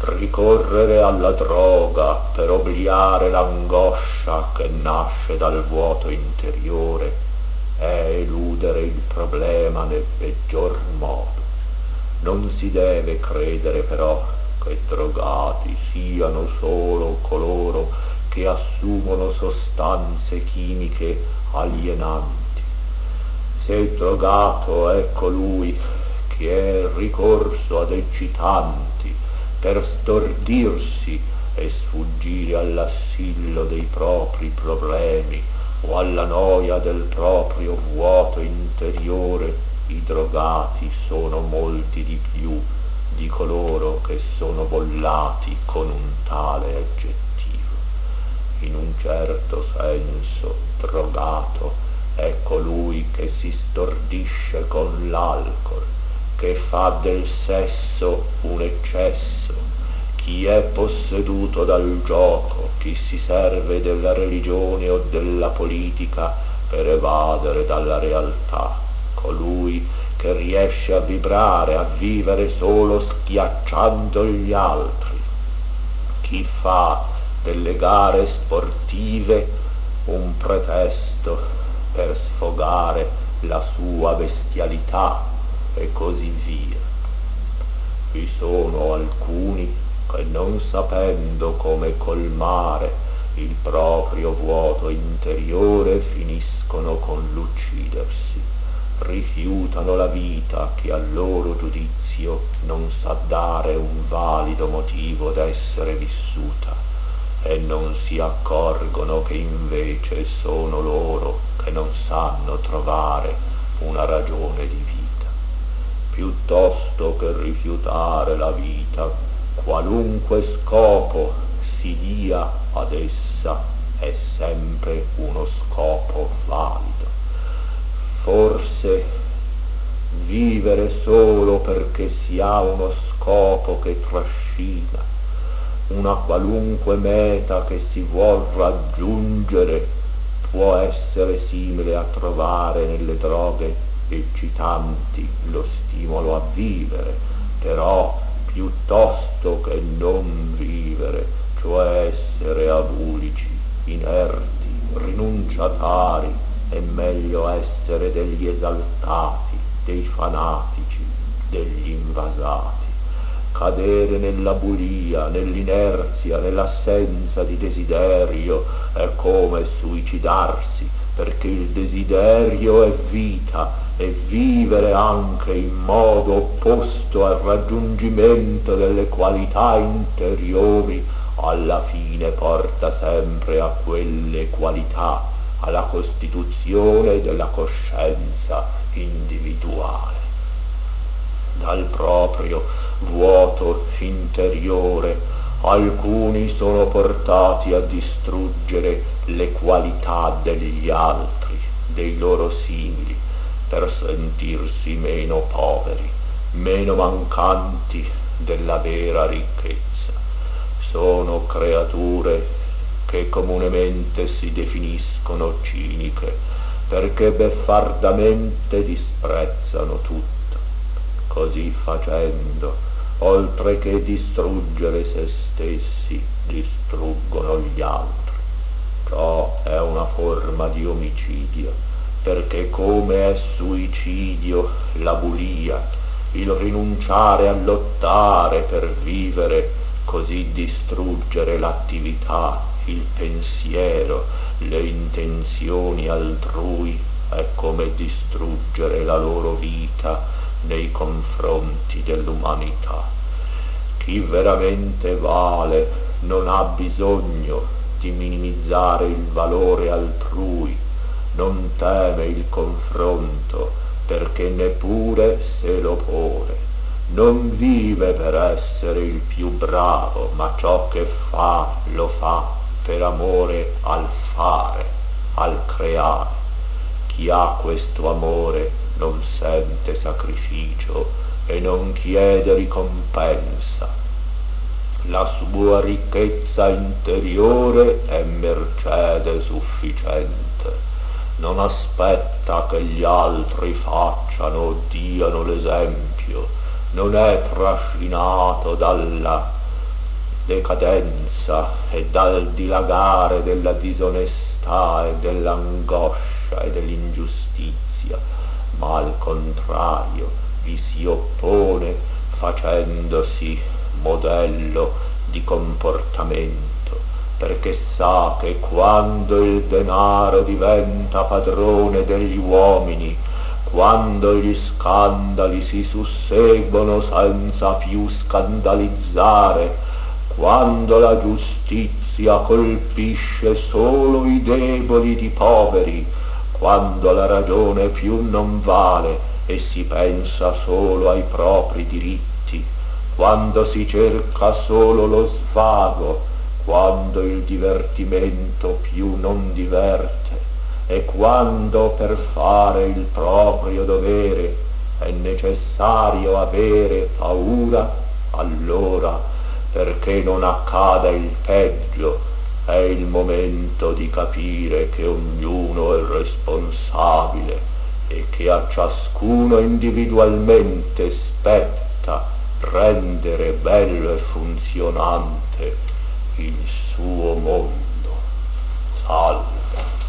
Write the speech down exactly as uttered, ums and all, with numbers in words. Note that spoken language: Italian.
ricorrere alla droga per obliare l'angoscia che nasce dal vuoto interiore è eludere il problema nel peggior modo. Non si deve credere però che drogati siano solo coloro che assumono sostanze chimiche alienanti. Se drogato è colui che è ricorso ad eccitanti per stordirsi e sfuggire all'assillo dei propri problemi o alla noia del proprio vuoto interiore, i drogati sono molti di più di coloro che sono bollati con un tale aggettivo. In un certo senso, drogato è colui che si stordisce con l'alcol, che fa del sesso un eccesso, chi è posseduto dal gioco, chi si serve della religione o della politica per evadere dalla realtà, colui che riesce a vibrare, a vivere solo schiacciando gli altri, chi fa delle gare sportive un pretesto per sfogare la sua bestialità e così via. Vi sono alcuni che, non sapendo come colmare il proprio vuoto interiore, finiscono con l'uccidersi, rifiutano la vita che a loro giudizio non sa dare un valido motivo d'essere vissuta, e non si accorgono che invece sono loro che non sanno trovare una ragione di vita. Piuttosto che rifiutare la vita, qualunque scopo si dia ad essa è sempre uno scopo valido. Forse vivere solo perché si ha uno scopo che trascina, una qualunque meta che si vuol raggiungere, può essere simile a trovare nelle droghe eccitanti lo stimolo a vivere, però piuttosto che non vivere, cioè essere abulici, inerti, rinunciatari, è meglio essere degli esaltati, dei fanatici, degli invasati. Cadere nella bulia, nell'inerzia, nell'assenza di desiderio è come suicidarsi, perché il desiderio è vita, e vivere anche in modo opposto al raggiungimento delle qualità interiori alla fine porta sempre a quelle qualità, alla costituzione della coscienza individuale. Dal proprio vuoto interiore alcuni sono portati a distruggere le qualità degli altri, dei loro simili, per sentirsi meno poveri, meno mancanti della vera ricchezza. Sono creature che comunemente si definiscono ciniche, perché beffardamente disprezzano tutto. Così facendo, oltre che distruggere se stessi, distruggono gli altri. Ciò è una forma di omicidio, perché come è suicidio la bulia, il rinunciare a lottare per vivere, così distruggere l'attività, il pensiero, le intenzioni altrui, è come distruggere la loro vita nei confronti dell'umanità. Chi veramente vale non ha bisogno di minimizzare il valore altrui, non teme il confronto, perché neppure se lo pone. Non vive per essere il più bravo, ma ciò che fa lo fa per amore al fare, al creare. Chi ha questo amore non sente sacrificio e non chiede ricompensa. La sua ricchezza interiore è mercede sufficiente. Non aspetta che gli altri facciano o diano l'esempio, non è trascinato dalla decadenza e dal dilagare della disonestà e dell'angoscia e dell'ingiustizia, ma al contrario vi si oppone facendosi modello di comportamento, perché sa che quando il denaro diventa padrone degli uomini, quando gli scandali si susseguono senza più scandalizzare, quando la giustizia colpisce solo i deboli ed i poveri, quando la ragione più non vale e si pensa solo ai propri diritti, quando si cerca solo lo svago, quando il divertimento più non diverte, e quando per fare il proprio dovere è necessario avere paura, allora, perché non accada il peggio, è il momento di capire che ognuno è responsabile e che a ciascuno individualmente spetta rendere bello e funzionante il suo mondo. Salve.